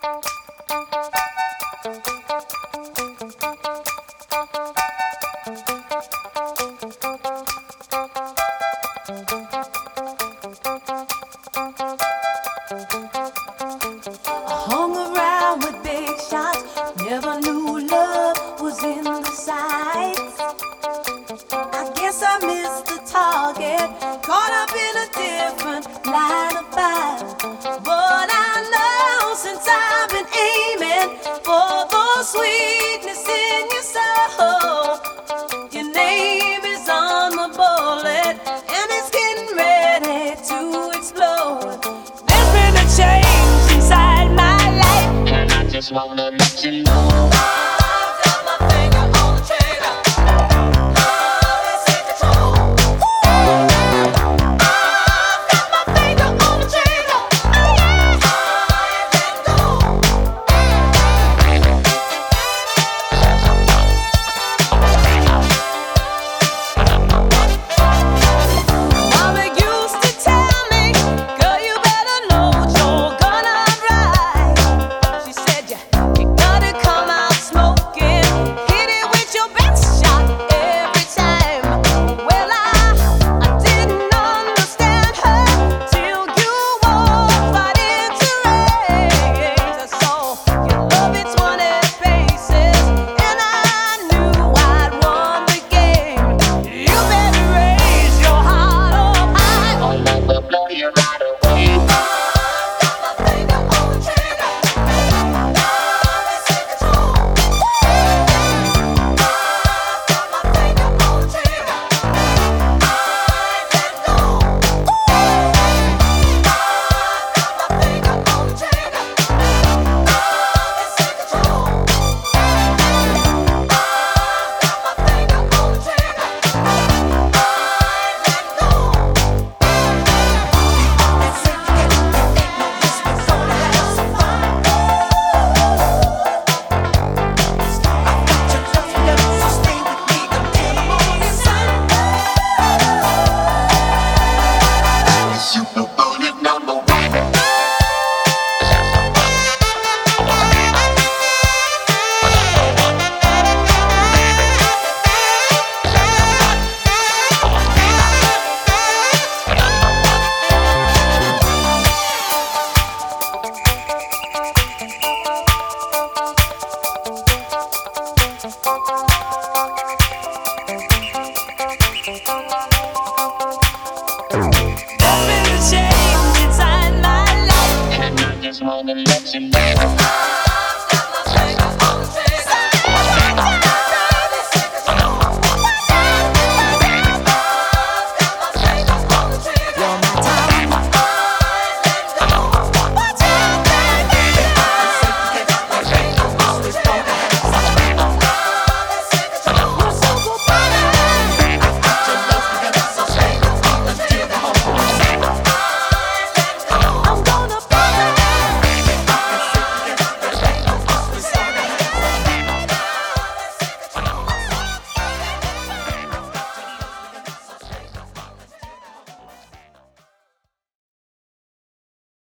Hung around with big shots, never knew love was in the sights. I guess I missed the target, caught up in a different line of fire. But I know since I've been aiming for the sweetness in your soul, your name is on the bullet and it's getting ready to explode. There's been a change inside my life, and I just wanna let you know. I've got my finger on the trigger. Love is in control. I've got my finger on the trigger. I ain't letting go. Mama used to tell me, girl, you better load your gun up right. She said you gotta come out smoking, hit it with your best shot every time. Well, I didn't understand her till you walked right into range. I saw your love its 100 faces, and I knew I'd won the game. You better raise your heart up high, or love will blow you right away. I've got my finger on the trigger. Love is in control. I've got my finger on the trigger. I ain't letting go. I've got my finger on the trigger. Love is in control. I've got my finger on the trigger. Super bullet number one. There's been a change inside my life, And I just wanna let you know.